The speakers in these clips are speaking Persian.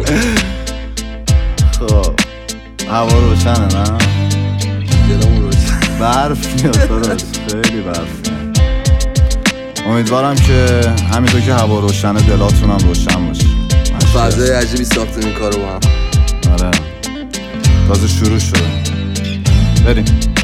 خب هوا روشنه نه؟ دلمون روشن برف میاد داداش، خیلی برف میاد. امیدوارم که همینطور که هوا روشنه دلاتون هم روشن باشه. فضای عجیبی ساختیم این کارو با هم. آره تازه شروع شده. بریم.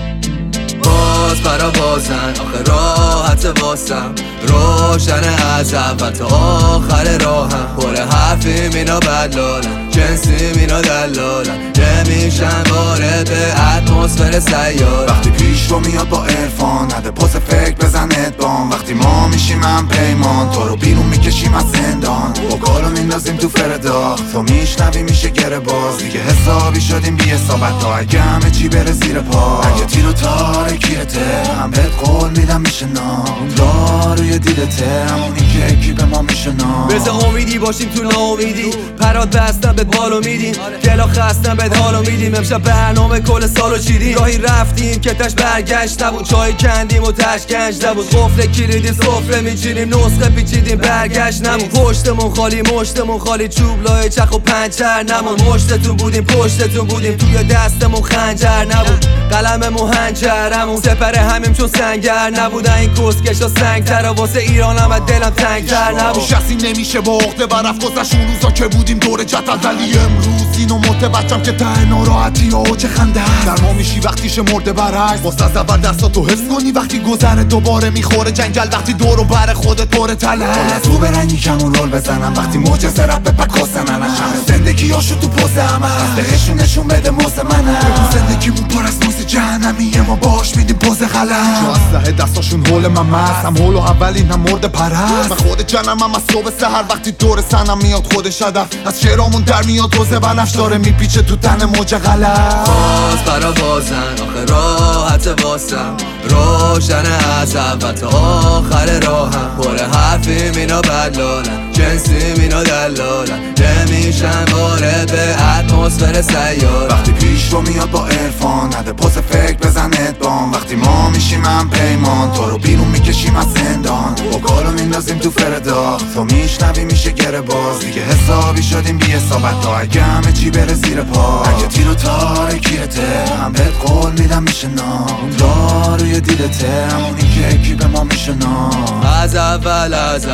باز برا بازن آخه راحت واسم، روشن از اول تا آخر راهم. پر حرفیم اینا بدلالن، جنسیم اینا دلالن، نمیشن وارد اتمسفر سیار. وقتی پیش رو میاد با عرفان، نده پاس فکر بزن ادبان. وقتی ما میشیم هم پیمان، تو رو بیرون میکشیم از زندان. وکالو میندازیم تو فردا، تو میشنوی میشه گره باز. دیگه حسابی شدیم بی حسابت تا اگه همه چی بره زیر پا. اگه تیر و تارکیته هم بهت قول میدم میشه نام. داروی دیدته همونی که یکی به ما میشه نام. بذار امیدی باشیم تو ناامیدی، پرات بستم بهت بالو میدیم، گلا خستم بهت حالو میدیم. امشب برنامه کل سالو چیدیم، راهی رفتیم که تش برگشت نبود، چای کندیم و تش گنج نبود. قفل کلیدی سفره میچینیم، نسخه پیچیدیم برگشت نمون. پشتمون خالی مشتمون خالی، چوب لای چخ و پنچر نمون. مشتتون بودیم پشتتون بودیم، توی دستمون خنجر نبود، قلممون هنجرمون. سپر همیم چون سنگر نبودن این کسکشا سنگتر، واسه ایرانم و دلم تنگتر نبود. کسی نمیشه با عقده برفت گذشت اون روزا که بودیم دور جدل. ولی امروز اینو متوجهم که ته ناراحتی ها و چه خنده در ما میشی وقتیش مرده برعکس. واسه از اول دستاتو حس کنی وقتی گذره دوباره میخوره جنگل. وقتی دور و بر خودت پر تله از تو برنگی کمون رول بزنم. وقتی موجزه رب به پکاسنن زندگی هاشو تو پوز همه از دهشون نشون بده موز منه. زندگی مون پر از موز جهنمیه، ما باش میدیم پوز غلط. جو از دستاشون حول من مست، هم حول و اولین هم مرد پرست. من خود جنم هم از صبح سحر وقتی دور سنم میاد خودش هدف. از شعرامون در میاد روزه بنفش داره میپیچه تو تن موج غلط. باز برا بازن آخه راحت واسم، روشن از اول تا آخر راهم. پر حرفیم اینا بدلالن، جنسیم اینا دلالن، نمیشن وارد به اتمسفر سیار. وقتی پیش رو میاد با عرفان، نده پاس فکر بزن ادبان. وقتی ما میشیم هم پیمان، تو رو بیرون میکشیم از زندان. وکالو میندازیم تو فردا، تو میشنوی میشه گره باز. دیگه حسابی شدیم بی حسابت تا اگه همه چی بره زیر پا. اگه تیر و تارکیته هم بهت قول میدم میشه نام. داروی دیدته همونی که یکی به ما میشه نام. از اول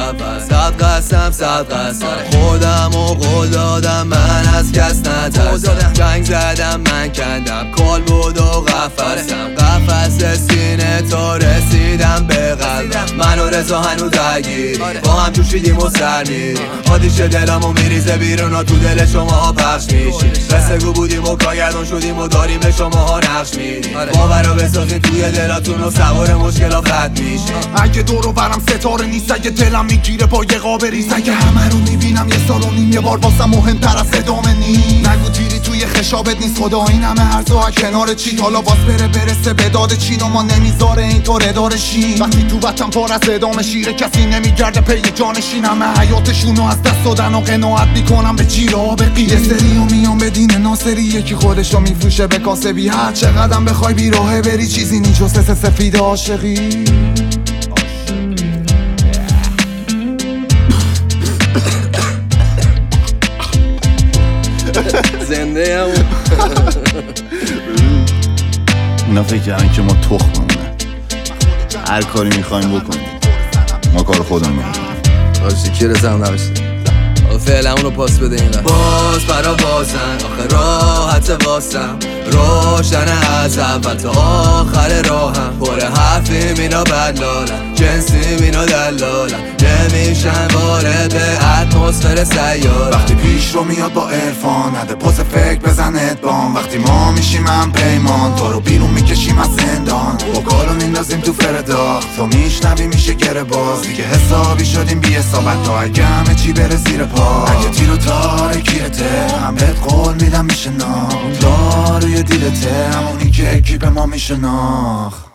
صد قسم خودم و قول دادم، من از کس نترسم. جنگ زدم من کندم کال بود و قفس سینه تا رسیدم به قلبم. من و رضا هنوز درگیری، با هم جوشیدیم و سر میریم. آتیش دلمو میریزه بیرون و تو دل شما پخش میشی. رسگو بودیم و کارگردان شدیم و داریم به شما نقش میدیم. باورو بسازین توی دلاتون و سوار مشکلات رد میشی. اگه دورو برم ستاره نیست، اگه دلم میگیره با یه قاب ریز. اگه همه رو میبینم یه سال و نیم، یه بار واسم مهمتر از ادامه نیست. نگو تیری توی خشابت نیست، خدا این همه هرزا کنار چی. حالا باز برسه به داد چین و ما نمیذاره اینطور اداره شین. وقتی تو وطن پر از ادامه شیره، کسی نمیگرده پی جانشین. همه حیاتشونو از دست دادن و قناعت میکنم به جیره ها به قیه. یه سری و میان به دین ناصری، یکی خودشو میفروشه به کاسبی. هر چقدرم بخوای بی راهه بری، چیزی نی جز سفید عاشقی. زنده همون اونا فکر کردن که ما تخممونه، هر کاری میخوایم بکنیم، ما کار خودمون میکنیم. آرشی کی رسم نبشته فعلا اونو پاس بده این وقت. باز برا بازن آخه راحت واسم، روشن از اول تا آخر راهم. پر حرفیم اینا بدلالن، جنسیم اینا دلالن، نمیشن وارد به اتمسفر سیار. وقتی پیش رو میاد با عرفان، نده پاس فکر بزن ادبان. وقتی ما میشیم هم پیمان، تو رو بیرون میکشیم از زندان. وکالو میندازیم تو فردا، تو میشنوی میشه گره باز. دیگه حسابی شدیم بی حسابت تا اگه همه چی بره زیر پا. اگه تیر و تارکیته هم بهت قول میدم میشه نام. داروی دیدته همونی که یکی به ما میشه ناخ.